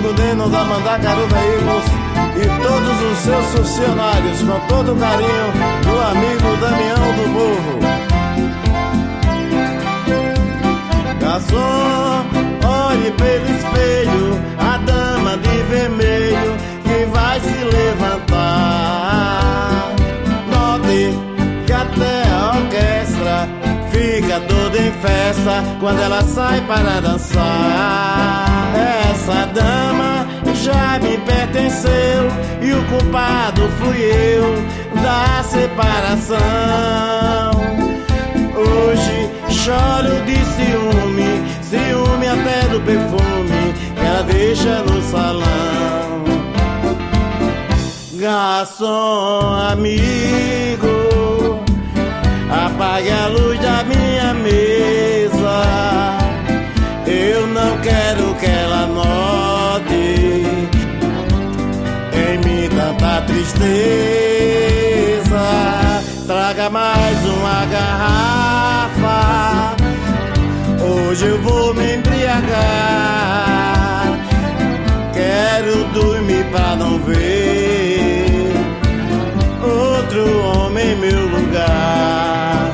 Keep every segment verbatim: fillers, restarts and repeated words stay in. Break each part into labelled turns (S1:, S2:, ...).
S1: amigo Neno da Mandacaru Veículos e todos os seus funcionários, com todo o carinho do amigo Damião do Morro. Garçom, olhe pelo espelho a dama de vermelho que vai se levantar. Note que até a orquestra fica toda em festa quando ela sai para dançar. Essa dama já me pertenceu e o culpado fui eu da separação. Hoje choro de ciúme, ciúme até do perfume que ela deixa no salão. Garçom amigo, apague a luz da minha mesa. Eu não quero que ela note em mim tanta tristeza. Traga mais uma garrafa, hoje eu vou me embriagar. Quero dormir pra não ver outro homem em meu lugar.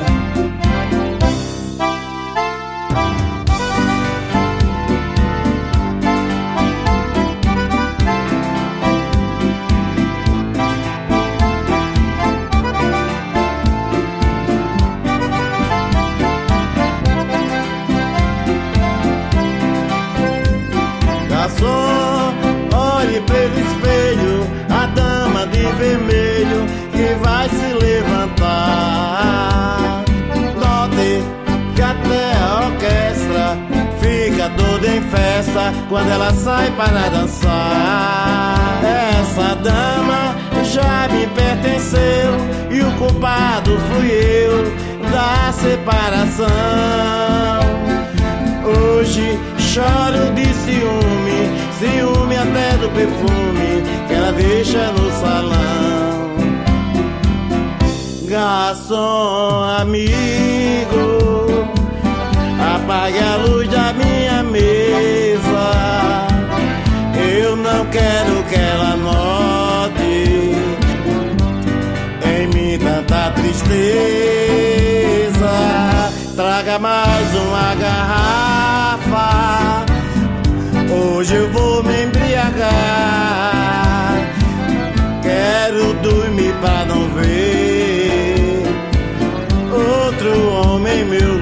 S1: Garçom, olhe pelo espelho a dama de vermelho que vai se levantar. Note que até a orquestra fica toda em festa quando ela sai para dançar. Essa dama já me pertenceu e o culpado fui eu da separação. Hoje choro de ciúme, ciúme até do perfume que ela deixa no salão. Garçom amigo, apague a luz da minha mesa. Eu não quero que ela note em mim tanta tristeza. Traga mais uma garrafa, hoje eu vou me embriagar. Quero dormir pra não ver outro homem meu